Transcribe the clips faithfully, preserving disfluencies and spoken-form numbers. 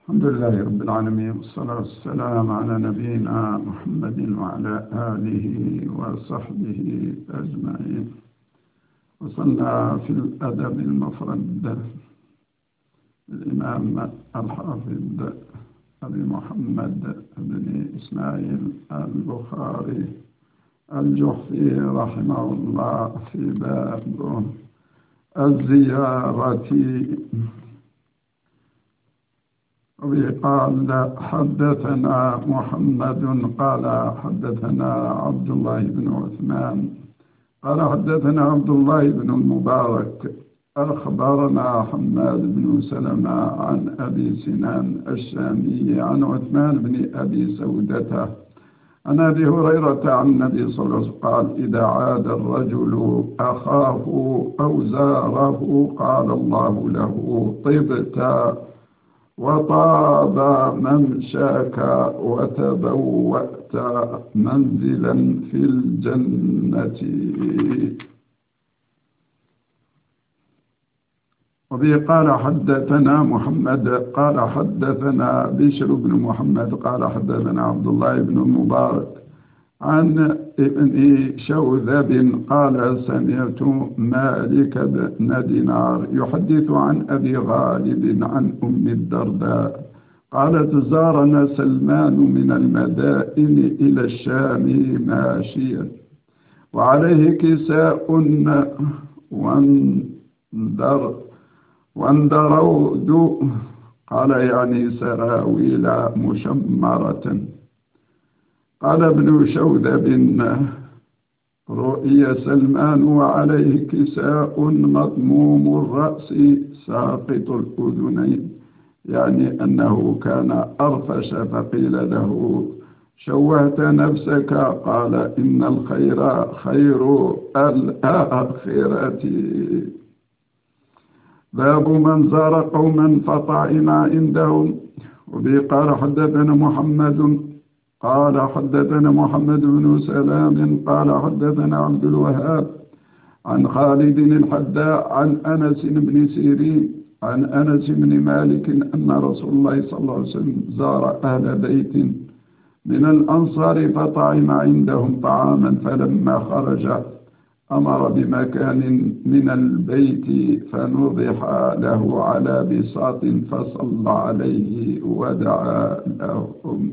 الحمد لله رب العالمين، والصلاة والسلام على نبينا محمد وعلى آله وصحبه أجمعين. وصلنا في الأدب المفرد الإمام الحافظ أبي محمد بن إسماعيل البخاري الجحفي رحمه الله في باب الزيارة. قال حدثنا محمد قال حدثنا عبد الله بن عثمان قال حدثنا عبد الله بن المبارك أخبرنا حماد بن سلمة عن أبي سنان الشامي عن عثمان بن أبي سودة عن أبي هريرة عن النبي صلى الله عليه وسلم قال: إذا عاد الرجل أخاه أو زاره قال الله له: طبت وطاب ممشاك وتبوأت منزلا في الجنة. وبه قال حدثنا محمد قال حدثنا بشر بن محمد قال حدثنا عبد الله بن المبارك عن ابن شوذب قال: سمعت مالك بن دينار يحدث عن أبي غالب عن أم الدرداء قالت: زارنا سلمان من المدائن إلى الشام ماشيا وعليه كساء واندر واندرود قال يعني سراويل مشمرة. قال ابن شوذب: رؤي سلمان وعليه كساء مضموم الرأس ساقط الأذنين، يعني أنه كان أرفش، فقيل له: شوهت نفسك؟ قال: إن الخير خير الآخرة. باب من زار قوما فطعم عندهم. وبه قال حدثنا محمد قال حدثنا محمد بن سلام قال حدثنا عبد الوهاب عن خالد الحداء عن أنس بن سيرين عن أنس بن مالك أن رسول الله صلى الله عليه وسلم زار أهل بيت من الأنصار فطعم عندهم طعاما، فلما خرج أمر بمكان من البيت فنضح له على بساط فصلى عليه ودعا لهم.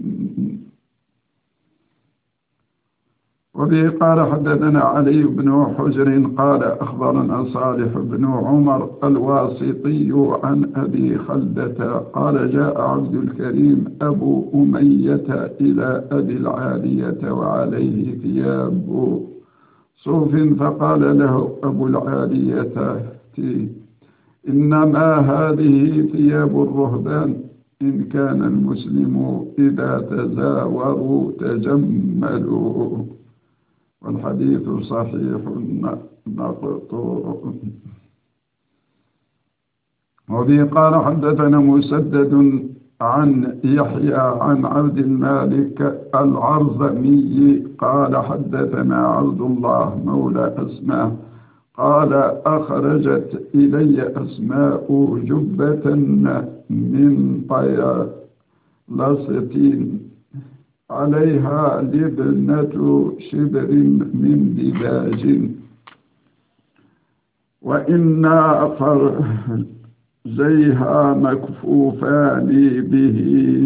وبه قال حدثنا علي بن حجر قال أخبرنا صالح بن عمر الواسطي عن أبي خلدة قال: جاء عبد الكريم أبو أمية إلى أبي العالية وعليه ثياب صوف، فقال له أبو العالية: إنما هذه ثياب الرهبان، إن كان المسلم إذا تزاوروا تجملوا. والحديث صحيح مقطوع. وبه قال حدثنا مسدد عن يحيى عن عبد المالك العرزمي قال حدثنا عبد الله مولى أسماء قال: أخرجت إلي أسماء جبة من طيلسة عليها لبنة شبر من دباج، وإن فرجيها مكفوفان به،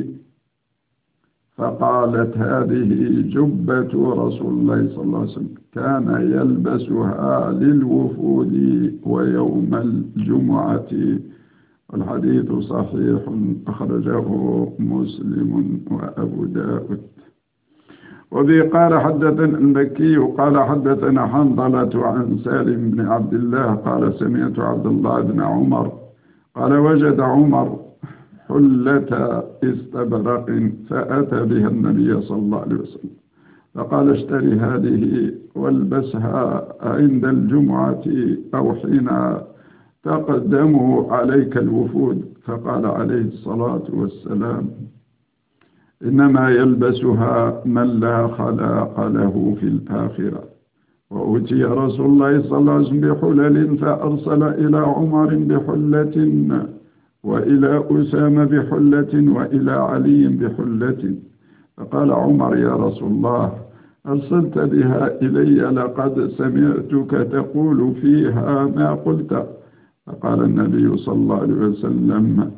فقالت: هذه جبة رسول الله صلى الله عليه وسلم، كان يلبسها للوفود ويوم الجمعة. والحديث صحيح أخرجه مسلم وأبو داود. وبه قال حدثنا المكي قال حدثنا حنظلة عن سالم بن عبد الله قال: سمعت عبد الله بن عمر قال: وجد عمر حلة استبرق فأتى بها النبي صلى الله عليه وسلم فقال: اشتري هذه والبسها عند الجمعة أو حين تقدم عليك الوفود. فقال عليه الصلاة والسلام: إنما يلبسها من لا خلاق له في الآخرة. وأتي رسول الله صلى الله عليه وسلم بحلل فأرسل إلى عمر بحلة وإلى أسامة بحلة وإلى علي بحلة. فقال عمر: يا رسول الله، أرسلت بها إلي، لقد سمعتك تقول فيها ما قلت. فقال النبي صلى الله عليه وسلم: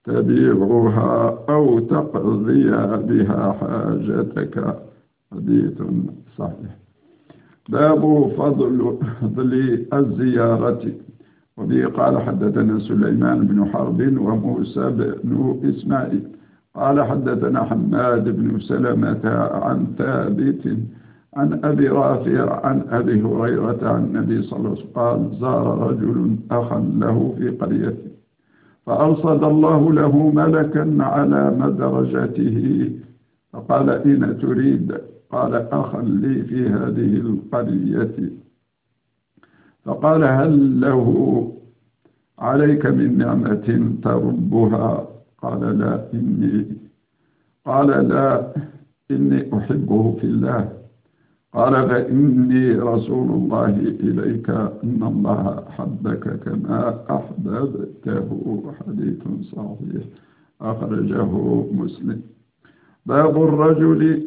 تبيعها أو تقضي بها حاجتك. حديث صحيح. باب فضل فضل الزيارة. وبه قال حدثنا سليمان بن حرب وموسى بن إسماعيل قال حدثنا حماد بن سلمة عن ثابت عن أبي رافع عن أبي هريرة عن النبي صلى الله عليه وسلم قال: زار رجل أخا له في قريته، فأرصد الله له ملكا على مدرجته، فقال: أين تريد؟ قال: أخا لي في هذه القرية. فقال: هل له عليك من نعمة تربها؟ قال: لا إني قال: لا إني أحبه في الله. قال: فإني رسول الله إليك، إن الله أحبك كما أحببته. حديث صحيح أخرجه مسلم. باب الرجل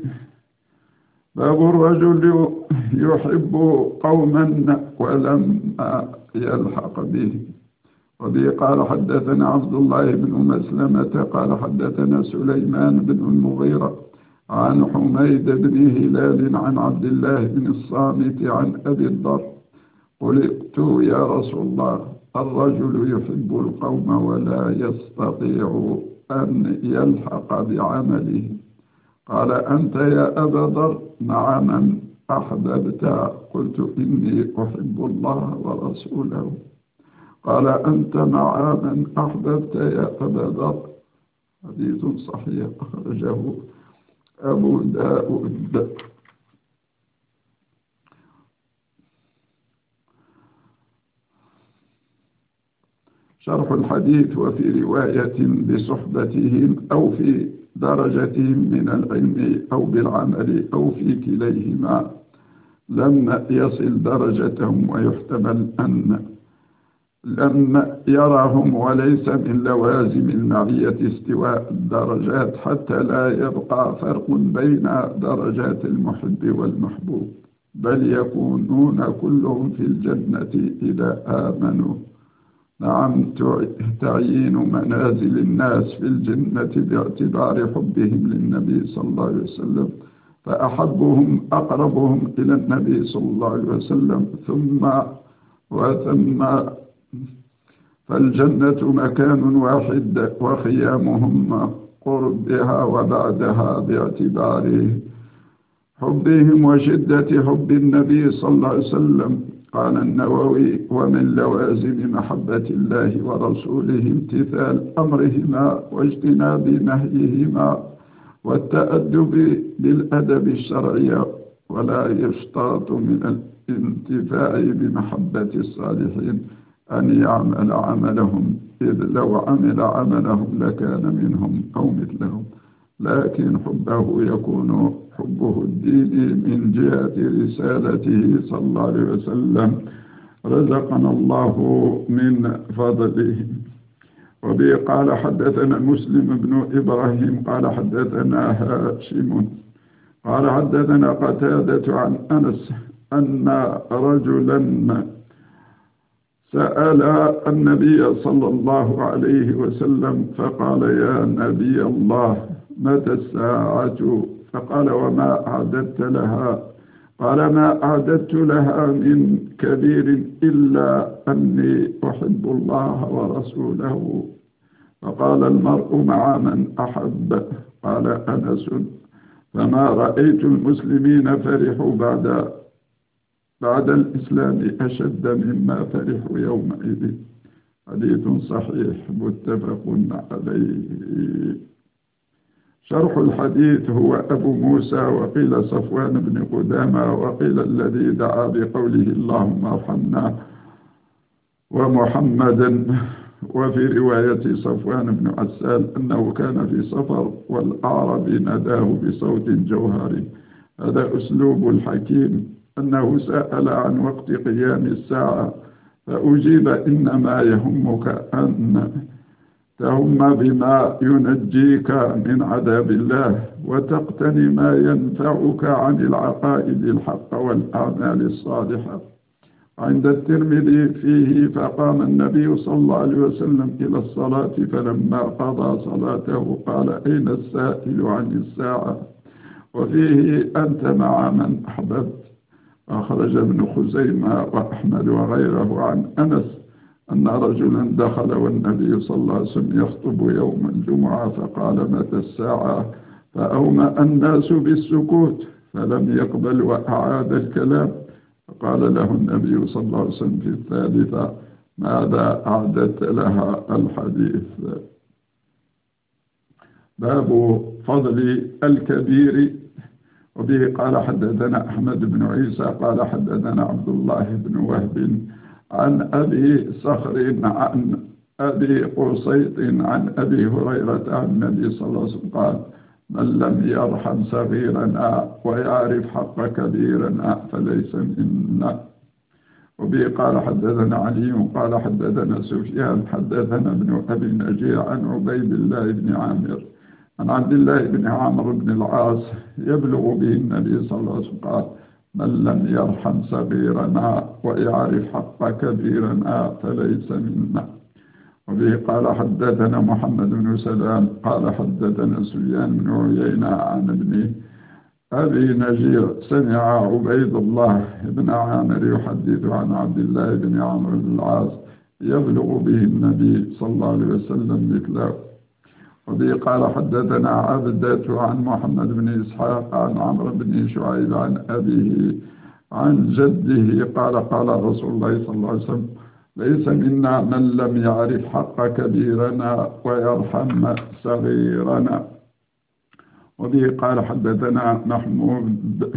باب الرجل يحب قوما ولم يلحق به. وبه قال حدثنا عبد الله بن مسلمة قال حدثنا سليمان بن المغيرة عن حميد بن هلال عن عبد الله بن الصامت عن أبي الضر: قلت يا رسول الله، الرجل يحب القوم ولا يستطيع أن يلحق بعمله. قال: أنت يا أبا ذر مع من أحببت؟ قلت: إني أحب الله ورسوله. قال: أنت مع من أحببت يا أبا ذر. حديث صحيح أخرجه أبو داود. شرح الحديث: وفي رواية بصحبتهم أو في درجتهم من العلم أو بالعمل أو في كليهما لم يصل درجتهم، ويحتمل أن لم يرهم، وليس من لوازم المعية استواء الدرجات، حتى لا يبقى فرق بين درجات المحب والمحبوب، بل يكونون كلهم في الجنة إذا آمنوا. نعم، تعيين منازل الناس في الجنة باعتبار حبهم للنبي صلى الله عليه وسلم، فأحبهم أقربهم إلى النبي صلى الله عليه وسلم، ثم وثم فالجنة مكان واحد وخيامهم قربها وبعدها باعتبار حبهم وشدة حب النبي صلى الله عليه وسلم. قال النووي: ومن لوازم محبة الله ورسوله امتثال أمرهما واجتناب نهيهما والتأدب بالأدب الشرعي، ولا يشترط من الانتفاع بمحبة الصالحين أن يعمل عملهم، إذ لو عمل عملهم لكان منهم أو مثلهم، لكن حبه يكون حبه الديني من جهة رسالته صلى الله عليه وسلم، رزقنا الله من فضله. وبه قال حدثنا مسلم بن إبراهيم قال حدثنا هاشم قال حدثنا قتادة عن أنس أن رجلا سأل النبي صلى الله عليه وسلم فقال: يا نبي الله، متى الساعة؟ فقال: وما أعددت لها؟ قال: ما أعددت لها من كبير إلا أني أحب الله ورسوله. فقال: المرء مع من أحب. قال أنس: فما رأيت المسلمين فرحوا بعد بعد الإسلام أشد مما فرحوا يومئذ. حديث صحيح متفق عليه. شرح الحديث: هو أبو موسى، وقيل صفوان بن قدامة، وقيل الذي دعا بقوله اللهم ارحمنا ومحمدا. وفي رواية صفوان بن عسال أنه كان في سفر والأعرب نداه بصوت جوهري. هذا أسلوب الحكيم، أنه سأل عن وقت قيام الساعة فأجيب: إنما يهمك أن تهم بما ينجيك من عذاب الله وتقتني ما ينفعك عن العقائد الحق والأعمال الصالحة. عند الترمذي فيه: فقام النبي صلى الله عليه وسلم إلى الصلاة فلما قضى صلاته قال: أين السائل عن الساعة؟ وفيه: أنت مع من أحببت. أخرج ابن خزيمة وأحمد وغيره عن أنس أن رجلا دخل والنبي صلى الله عليه وسلم يخطب يوم الجمعة فقال: متى الساعة؟ فأومأ الناس بالسكوت فلم يقبل وأعاد الكلام، فقال له النبي صلى الله عليه وسلم في الثالثة: ماذا أعددت لها الحديث؟ باب فضل الكبير. وبه قال حدثنا أحمد بن عيسى قال حدثنا عبد الله بن وهب عن أبي صخر عن أبي قصيط عن أبي هريرة عن النبي صلى الله عليه وسلم قال: من لم يرحم صغيرنا ويعرف حق كبيرنا فليس منا. وبه قال حدثنا علي قال حدثنا سفيان حدثنا ابن أبي نجيح عن عبيد الله بن عامر عن عبد الله بن عمرو بن العاص يبلغ به النبي صلى الله عليه وسلم قال: من لم يرحم صغيرنا ويعرف حق كبيرنا فليس منا. وبه قال حدثنا محمد بن سلام قال حدثنا سفيان بن عيينة عن ابن أبي نجير سمع عبيد الله بن عامر يحدث عن عبد الله بن عمرو بن العاص يبلغ به النبي صلى الله عليه وسلم مثله. وبه قال حدثنا عبدة عن محمد بن إسحاق عن عمرو بن شعيب عن أبيه عن جده قال: قال رسول الله صلى الله عليه وسلم: ليس منا من لم يعرف حق كبيرنا ويرحم صغيرنا. وبه قال حدثنا محمود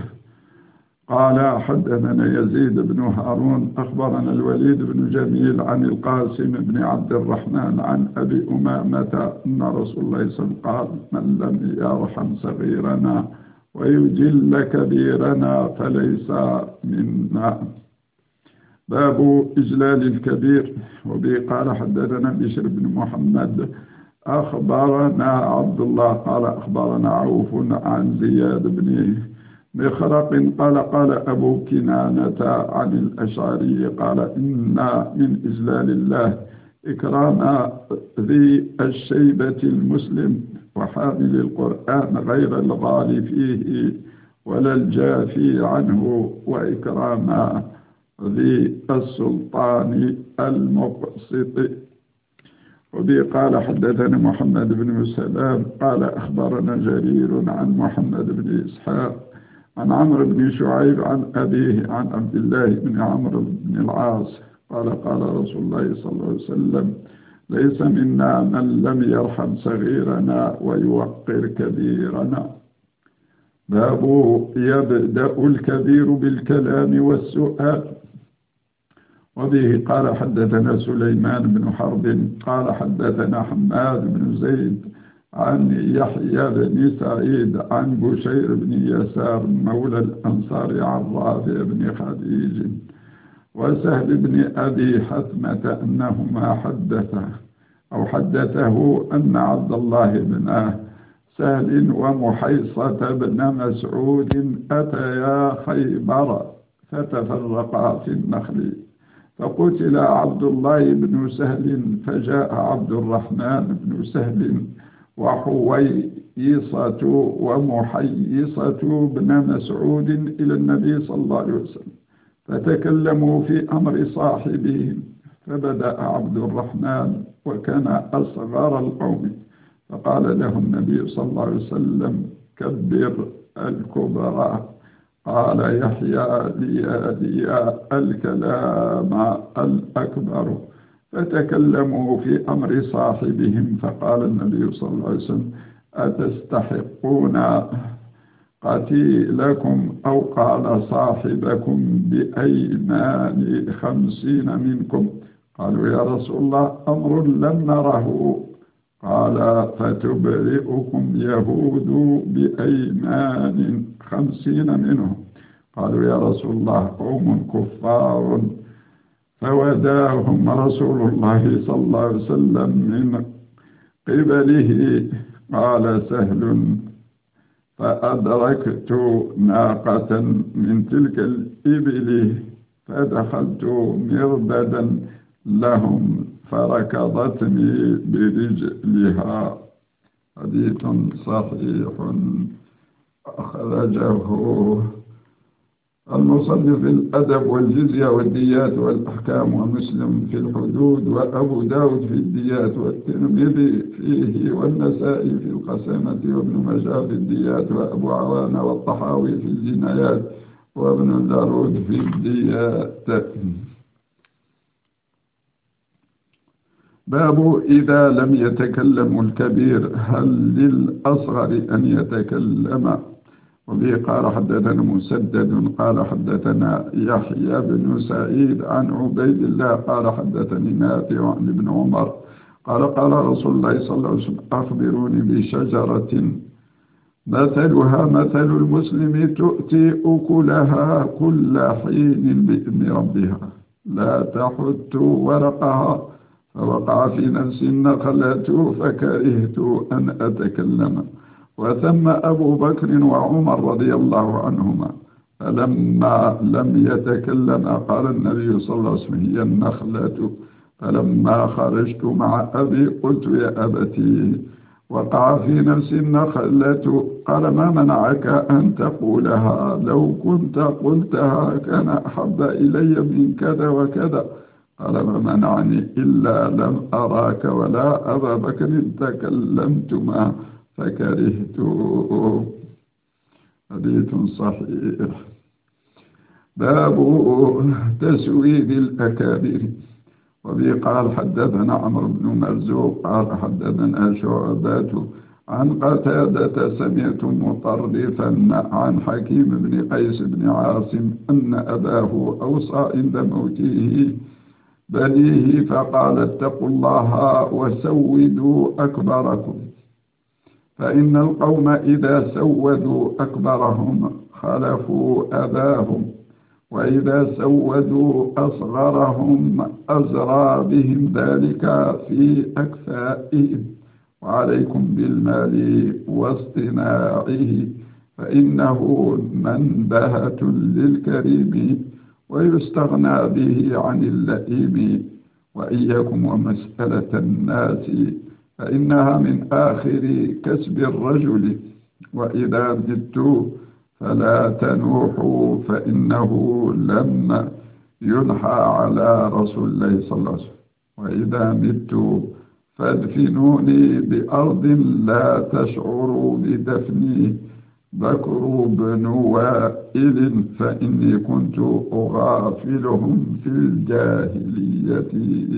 قال حدثنا يزيد بن هارون أخبرنا الوليد بن جميل عن القاسم بن عبد الرحمن عن أبي أمامة أن رسول الله صلى الله عليه وسلم قال: من لم يرحم صغيرنا ويجل كبيرنا فليس منا. باب إجلال الكبير. وبه قال حدثنا بشر بن محمد أخبرنا عبد الله قال أخبرنا عوف عن زياد بن مخرق قال: قال أبو كنانة عن الأشعري قال: إن من إجلال الله إكرام ذي الشيبة المسلم وحامل القرآن غير الغالي فيه ولا الجافي عنه، وإكرام ذي السلطان المقسط. وبه قال حدثنا محمد بن سلام قال أخبرنا جرير عن محمد بن إسحاق عن عمرو بن شعيب عن أبيه عن عبد الله بن عمرو بن العاص قال: قال رسول الله صلى الله عليه وسلم: ليس منا من لم يرحم صغيرنا ويوقر كبيرنا. باب يبدأ الكبير بالكلام والسؤال. وبه قال حدثنا سليمان بن حرب قال حدثنا حماد بن زيد عن يحيى بن سعيد عن بشير بن يسار مولى الأنصار عن رافع بن خديج وسهل بن أبي حثمة أنهما حدثه أو حدثه أن عبد الله بن سهل ومحيصة بن مسعود أتيا خيبر فتفرقا في النخل، فقتل عبد الله بن سهل فجاء عبد الرحمن بن سهل وحويصة ومحيصة بن مسعود إلى النبي صلى الله عليه وسلم فتكلموا في أمر صاحبهم، فبدأ عبد الرحمن وكان أصغر القوم فقال له النبي صلى الله عليه وسلم: كبر الكبرى. قال يحيى: لي لي الكلام الأكبر. فتكلموا في أمر صاحبهم فقال النبي صلى الله عليه وسلم: أتستحقون قتيلكم أو قال صاحبكم بأيمان خمسين منكم؟ قالوا: يا رسول الله أمر لم نره. قال: فتبرئكم يهود بأيمان خمسين منهم. قالوا: يا رسول الله قوم كفار. فوداهم رسول الله صلى الله عليه وسلم من قبله. قال سهل: فأدركت ناقة من تلك الإبل فدخلت مربدا لهم فركضتني برجلها. حديث صحيح أخرجه المصنف في الأدب والجزية والديات والأحكام، ومسلم في الحدود، وأبو داود في الديات، والترمذي فيه، والنسائي في القسامة، وابن ماجه في الديات، وأبو عوانة والطحاوي في الجنايات، وابن داود في الديات. باب إذا لم يتكلم الكبير هل للأصغر أن يتكلم؟ وبه قال حدثنا مسدد قال حدثنا يحيى بن سعيد عن عبيد الله قال حدثني نافع عن ابن عمر قال قال رسول الله صلى الله عليه وسلم: أخبروني بشجرة مثلها مثل المسلم تؤتي أكلها كل حين بإذن ربها لا تحت ورقها. فوقع في نفسي النخلة فكرهت أن أتكلم. وثم أبو بكر وعمر رضي الله عنهما، فلما لم يتكلم قال النبي صلى الله عليه وسلم: هي النخلة. فلما خرجت مع أبي قلت: يا أبتي، وقع في نفسي النخلة. قال: ما منعك أن تقولها؟ لو كنت قلتها كان أحب إلي من كذا وكذا. قال: ما منعني إلا لم أراك ولا أبا بكر تكلمتما فكرهت. حديث صحيح. باب تسويد الأكابر. وبه قال حدثنا عمرو بن مرزوق قال حدثنا شعبة عن قتادة سمعت مطرفا عن حكيم بن قيس بن عاصم أن أباه أوصى عند موته بنيه فقال: اتقوا الله وسودوا أكبركم، فإن القوم إذا سودوا أكبرهم خلفوا أباهم، وإذا سودوا أصغرهم أزرى بهم ذلك في أكفائهم. وعليكم بالمال واصطناعه، فإنه منبهة للكريم ويستغنى به عن اللئيم. وإياكم ومسألة الناس، فإنها من آخر كسب الرجل. وإذا مت فلا تنوحوا، فإنه لم ينحى على رسول الله صلى الله عليه وسلم. وإذا مت فادفنوني بأرض لا تشعروا بدفني بكر بن وائل، فإني كنت أغافلهم في الجاهلية.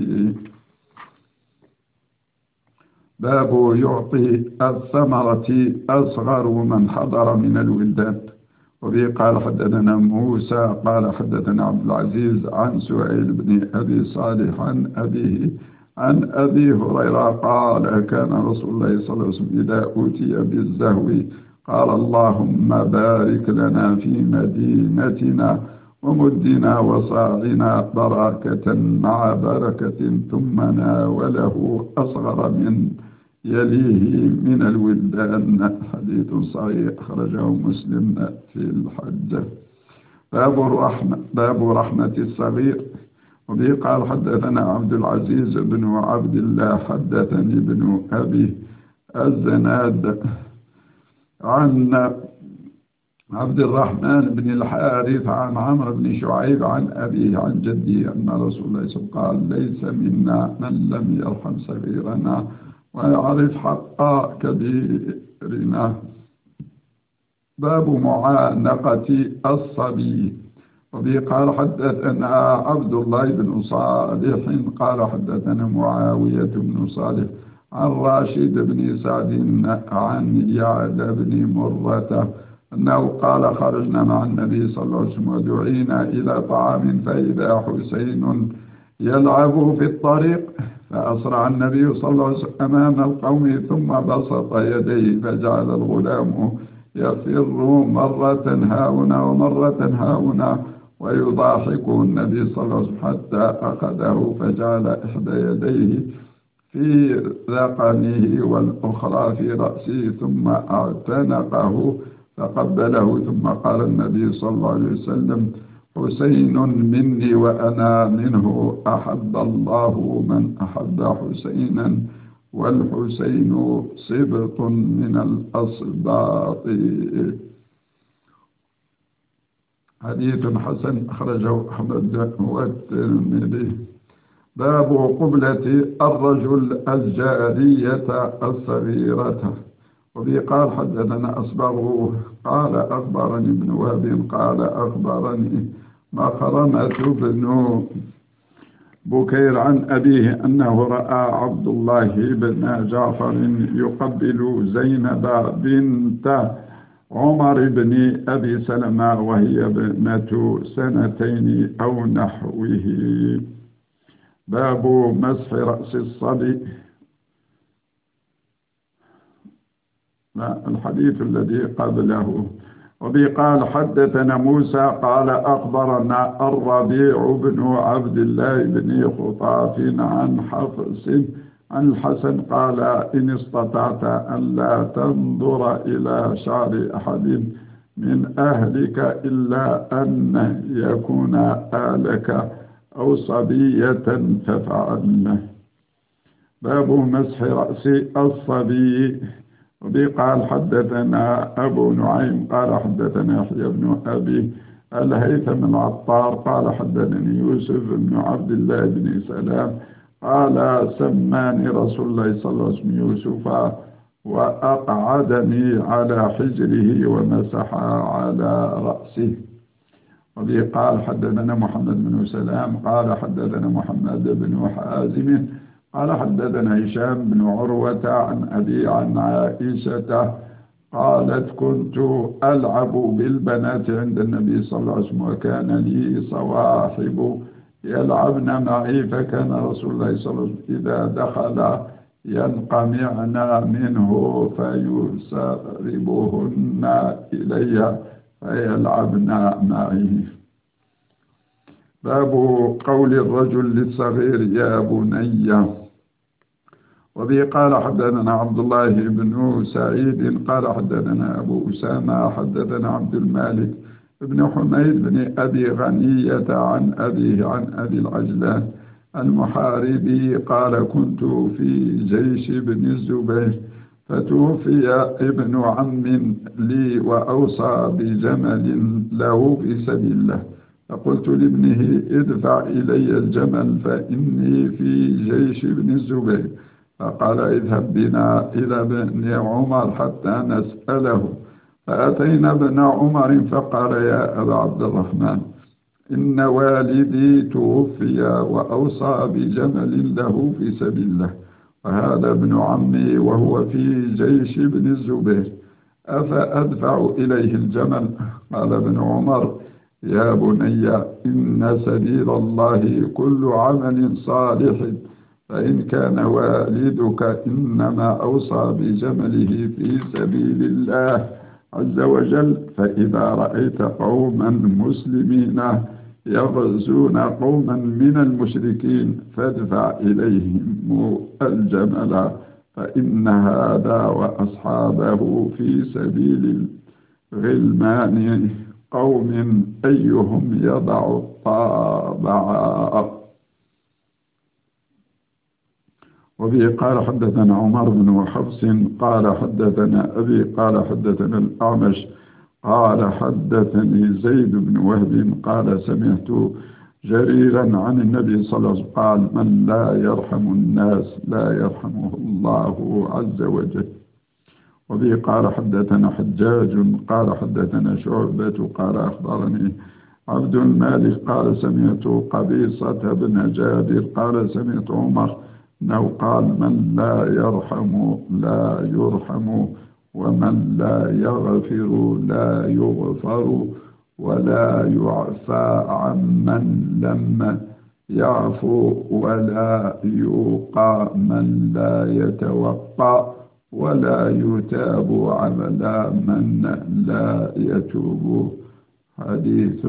باب يعطي الثمرة أصغر من حضر من الولدان. وبه قال حدثنا موسى قال حدثنا عبد العزيز عن سهيل بن أبي صالح عن أبيه عن أبي هريرة قال: كان رسول الله صلى الله عليه وسلم إذا أوتي بالزهو قال: اللهم بارك لنا في مدينتنا ومدنا وصاعنا بركة مع بركة، ثم ناوله أصغر من يليه من الولدان. حديث صحيح أخرجه مسلم في الحج. باب الرحمة باب رحمة الصغير. وبه قال حدثنا عبد العزيز بن عبد الله حدثني ابن أبي الزناد عن عبد الرحمن بن الحارث عن عمرو بن شعيب عن أبيه عن جده أن رسول الله صلى الله عليه وسلم قال: ليس منا من لم يرحم صغيرنا ويعرف حق كبيرنا. باب معانقة الصبي. وبه قال حدثنا عبد الله بن صالح قال حدثنا معاوية بن صالح عن راشد بن سعد عن يعد بن مرة أنه قال: خرجنا مع النبي صلى الله عليه وسلم ودعينا إلى طعام، فإذا حسين يلعب في الطريق، فأسرع النبي صلى الله عليه وسلم أمام القوم ثم بسط يديه، فجعل الغلام يفر مرة هاهنا ومرة هاهنا ويضاحك النبي صلى الله عليه وسلم حتى أخذه فجعل إحدى يديه في ذقنه والأخرى في رأسه ثم اعتنقه فقبله، ثم قال النبي صلى الله عليه وسلم: حسين مني وأنا منه، أحب الله من أحب حسينا، والحسين سبط من الأسباط. حديث حسن أخرجه أحمد والترمذي. باب قبلة الرجل الجارية الصغيرة. وبه قال حدثنا أصبغ قال أخبرني ابن وهب قال أخبرني مخرمة بن بكير عن أبيه أنه رأى عبد الله بن جعفر يقبل زينب بنت عمر بن أبي سلمة وهي ابنة سنتين أو نحوه. باب مسح رأس الصبي. الحديث الذي قبله. وبه قال حدثنا موسى قال أخبرنا الربيع بن عبد الله بن خطاف عن حفص عن الحسن قال: إن استطعت أن لا تنظر إلى شعر أحد من أهلك إلا أن يكون آلك أو صبية ففعل. باب مسح رأس الصبي. وبه قال حدثنا أبو نعيم قال حدثنا يحيى بن أبي الهيثم العطار قال حدثني يوسف بن عبد الله بن سلام قال: سماني رسول الله صلى الله عليه وسلم يوسف وأقعدني على حجره ومسح على رأسه. وبه قال حدثنا محمد بن سلام قال حدثنا محمد بن حازم قال حدثنا هشام بن عروة عن أبي عن عائشة قالت: كنت ألعب بالبنات عند النبي صلى الله عليه وسلم وكان لي صواحب يلعبن معي، فكان رسول الله صلى الله عليه وسلم إذا دخل ينقمعن منه فيسربهن إلي فيلعبن معي. باب قول الرجل للصغير يا بني. وبه قال حدثنا عبد الله بن سعيد قال حدثنا أبو أسامة حدثنا عبد المالك بن حميد بن أبي غنية عن أبيه عن أبي العجلان المحاربي قال: كنت في جيش بن الزبير فتوفي ابن عم لي وأوصى بجمل له في سبيل الله، فقلت لابنه: ادفع إلي الجمل فإني في جيش ابن الزبير، فقال: اذهب بنا إلى ابن عمر حتى نسأله. فأتينا ابن عمر فقال: يا أبا عبد الرحمن، إن والدي توفي وأوصى بجمل له في سبيل الله، وهذا ابن عمي وهو في جيش ابن الزبير، أفأدفع إليه الجمل؟ قال ابن عمر: يا بني، إن سبيل الله كل عمل صالح، فإن كان والدك إنما أوصى بجمله في سبيل الله عز وجل، فإذا رأيت قوما مسلمين يغزون قوما من المشركين فادفع إليهم الجمل، فإن هذا وأصحابه في سبيل الغلمان قوم أيهم يضع الطابع. وبه قال حدثنا عمر بن حفص قال حدثنا أبي قال حدثنا الأعمش قال حدثني زيد بن وهب قال: سمعت جريرا عن النبي صلى الله عليه وسلم قال: من لا يرحم الناس لا يرحمه الله عز وجل. وبه قال حدثنا حجاج قال حدثنا شعبة قال أخبرني عبد المالك قال: سمعت قبيصة بن جابر قال: سمعت عمر أنه قال: من لا يرحم لا يرحم، ومن لا يغفر لا يغفر، ولا يعفى عمن لم يعفو، ولا يوقى من لا يتوقى، ولا يتاب على من لا يتوب. حديث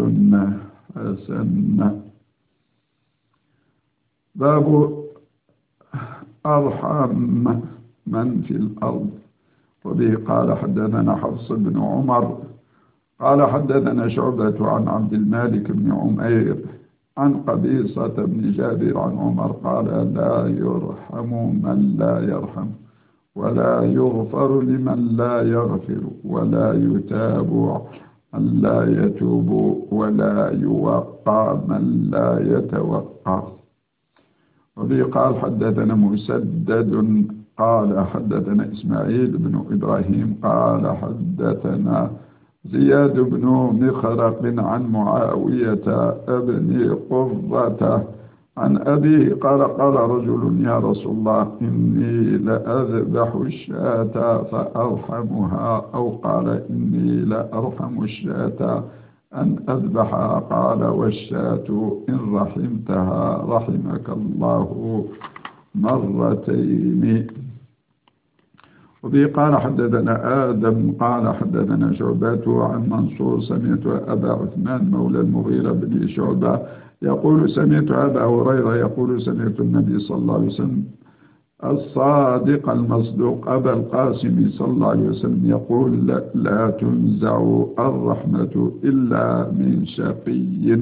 حسن. باب أرحم من في الأرض. وبه قال حدثنا حفص بن عمر قال حدثنا شعبة عن عبد المالك بن عمير عن قبيصة بن جابر عن عمر قال لا يرحم من لا يرحم ولا يغفر لمن لا يغفر ولا يتاب من لا يتوب ولا يوقى من لا يتوقى. وبه قال حدثنا مسدد قال حدثنا إسماعيل بن إبراهيم قال حدثنا زياد بن مخرق عن معاوية بن قرة عن أبيه قال قال رجل يا رسول الله إني لأذبح الشاة فأرحمها أو قال إني لأرحم الشاة أن أذبحها قال والشاة إن رحمتها رحمك الله مرتين. وبه قال حدثنا آدم قال حدثنا شعبة عن منصور سمعت أبا عثمان مولى المغيرة بن شعبة يقول سمعت أبا هريرة يقول سمعت النبي صلى الله عليه وسلم الصادق المصدوق أبا القاسم صلى الله عليه وسلم يقول لا, لا تنزع الرحمة إلا من شقي.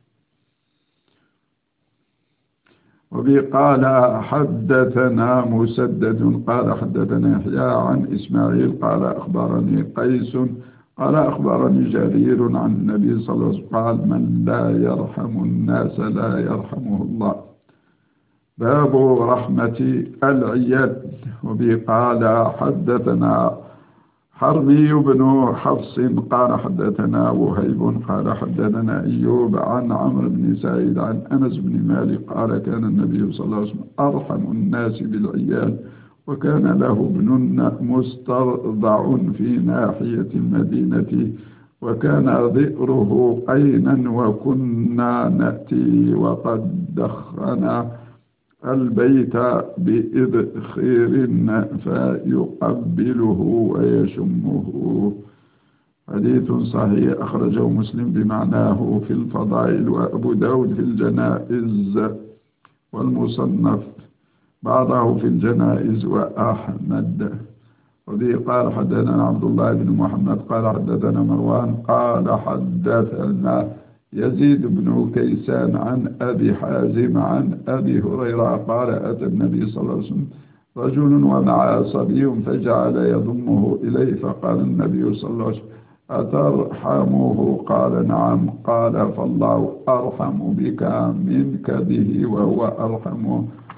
وبه قال حدثنا مسدد قال حدثنا يحيى عن إسماعيل قال أخبرني قيس قال أخبرني جرير عن النبي صلى الله عليه وسلم قال من لا يرحم الناس لا يرحمه الله. باب رحمة العيال. وبه قال حدثنا حرمي بن حفص قال حدثنا وهيب قال حدثنا أيوب عن عمرو بن سعيد عن أنس بن مالك قال كان النبي صلى الله عليه وسلم أرحم الناس بالعيال وكان له ابن مسترضع في ناحية المدينة وكان ذئره قينا وكنا نأتي وقد دخن البيت بإذخير فيقبله ويشمه. حديث صحيح أخرجه مسلم بمعناه في الفضائل وأبو داود في الجنائز والمصنف بعضه في الجنائز وأحمد. وبه قال حدثنا عبد الله بن محمد قال حدثنا مروان قال حدثنا يزيد بن كيسان عن أبي حازم عن أبي هريرة قال أتى النبي صلى الله عليه وسلم رجل ومعه صبي فجعل يضمه إليه فقال النبي صلى الله عليه وسلم أترحمه قال نعم قال فالله أرحم بك منك به وهو أرحم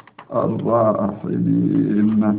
الراحمين.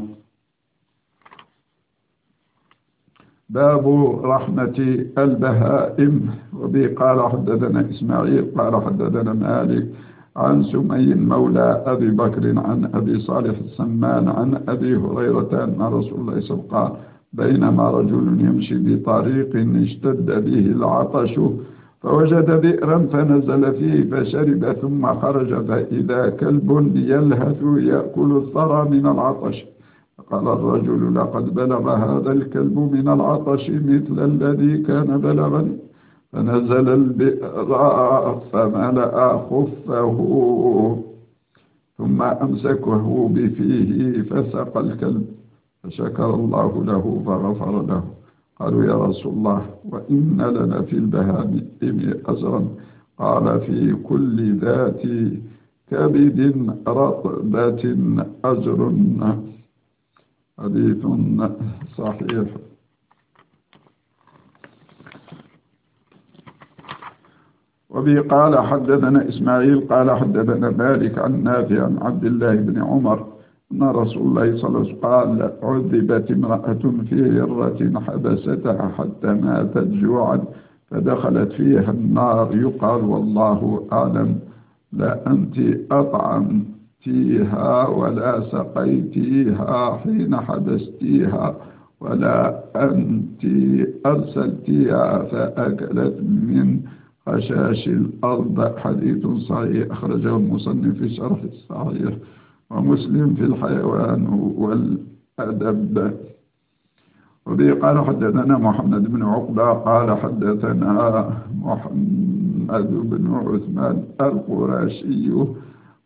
باب رحمة البهائم. وبه قال حدثنا إسماعيل قال حدثنا مالك عن سمي مولى أبي بكر عن أبي صالح السمان عن أبي هريرة أن رسول الله صلى الله عليه وسلم قال بينما رجل يمشي بطريق اشتد به العطش فوجد بئرا فنزل فيه فشرب ثم خرج فإذا كلب يلهث يأكل الثرى من العطش قال الرجل لقد بلغ هذا الكلب من العطش مثل الذي كان بلغني فنزل البئر فملأ خفه ثم أمسكه بفيه فسقى الكلب فشكر الله له فغفر له. قالوا يا رسول الله وإن لنا في البهائم أجرا قال في كل ذات كبد رطبة أجر. حديث صحيح. وبه قال حدثنا إسماعيل قال حدثنا مالك عن نافع عن عبد الله بن عمر أن رسول الله صلى الله عليه وسلم قال عذبت امرأة في هرة حبستها حتى ماتت جوعا فدخلت فيها النار يقال والله أعلم لا أنت أطعمتيها ولا سقيتيها حين حبستيها ولا أنت أرسلتيها فأكلت من خشاش الأرض. حديث صحيح أخرجه المصنف في شرح الصحيح ومسلم في الحيوان والأدب. وبه قال حدثنا محمد بن عقبة قال حدثنا محمد بن عثمان القرشي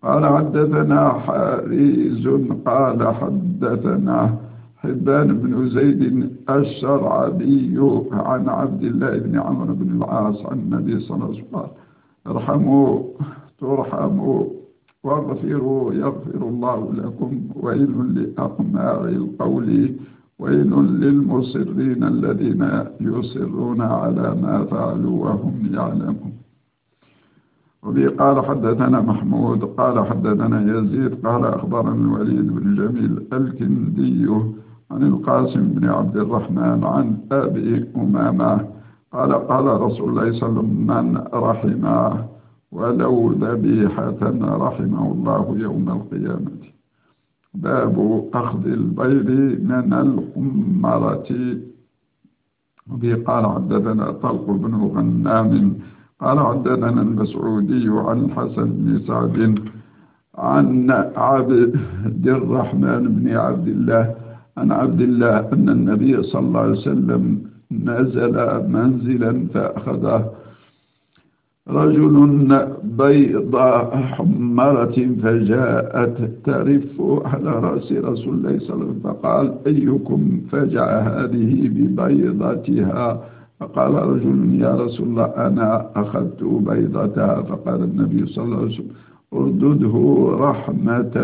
قال حدثنا حارز قال حدثنا حبان بن زيد الشرعبي عن عبد الله بن عمرو بن العاص عن النبي صلى الله عليه وسلم قال ارحموا ترحموا واغفروا يغفر الله لكم، ويل لأقماع القول ويل للمصرين الذين يصرون على ما فعلوا وهم يعلمون. وبه قال حدثنا محمود قال حدثنا يزيد قال أخبرنا الوليد بن جميل الكندي عن القاسم بن عبد الرحمن عن أبي أمامة قال قال رسول الله صلى الله عليه وسلم من رحمه ولو ذبيحة رحمه الله يوم القيامة. باب أخذ البيض من الحمرة. وبه قال حدثنا طلق بن غنام قال حدثنا المسعودي عن الحسن بن سعد عن عبد الرحمن بن عبد الله عن عبد الله أن النبي صلى الله عليه وسلم نزل منزلا فأخذه رجل بيض حمرة فجاءت ترف على رأس رسول الله صلى الله عليه وسلم فقال أيكم فجع هذه ببيضتها؟ فقال رجل يا رسول الله أنا أخذت بيضتها. فقال النبي صلى الله عليه وسلم اردده رحمة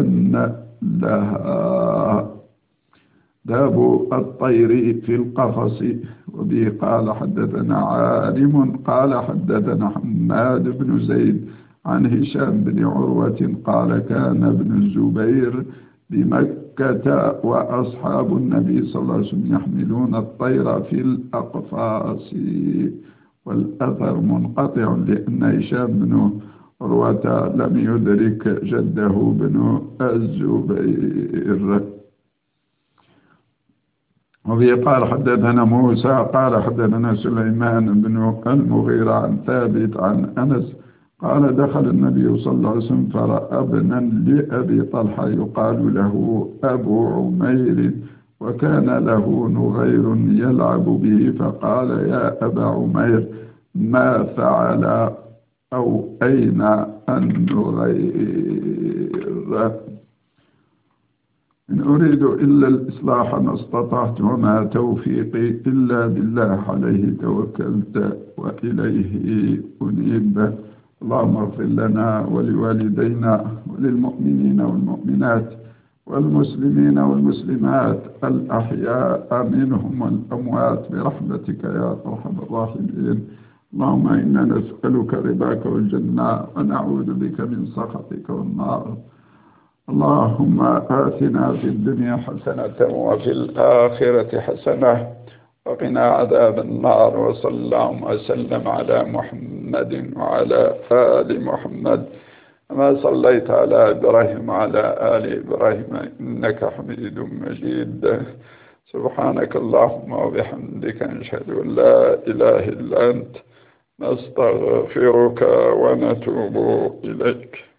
لها. باب الطير في القفص. وبه قال حدثنا عالم قال حدثنا حماد بن زيد عن هشام بن عروة قال كان ابن الزبير بمكة وأصحاب النبي صلى الله عليه وسلم يحملون الطير في الأقفاص. والأثر منقطع لأن هشام بن عروة لم يدرك جده بن الزبير. وبه قال حدثنا موسى قال حدثنا سليمان بن المغيرة عن ثابت عن أنس قال دخل النبي صلى الله عليه وسلم فرأى ابنا لأبي طلحة يقال له أبو عمير وكان له نغير يلعب به فقال يا أبا عمير ما فعل أو أين النغير؟ إن أريد إلا الإصلاح ما استطعت وما توفيقي إلا بالله عليه توكلت وإليه أنيب. اللهم اغفر لنا ولوالدينا وللمؤمنين والمؤمنات والمسلمين والمسلمات الأحياء منهم والأموات برحمتك يا أرحم الراحمين. اللهم إنا نسألك رضاك والجنة ونعوذ بك من سخطك والنار. اللهم آتنا في الدنيا حسنة وفي الآخرة حسنة وقنا عذاب النار. وصلى الله وسلم على محمد وعلى آل محمد كما صليت على إبراهيم وعلى آل إبراهيم إنك حميد مجيد. سبحانك اللهم وبحمدك نشهد أن لا إله إلا أنت نستغفرك ونتوب إليك.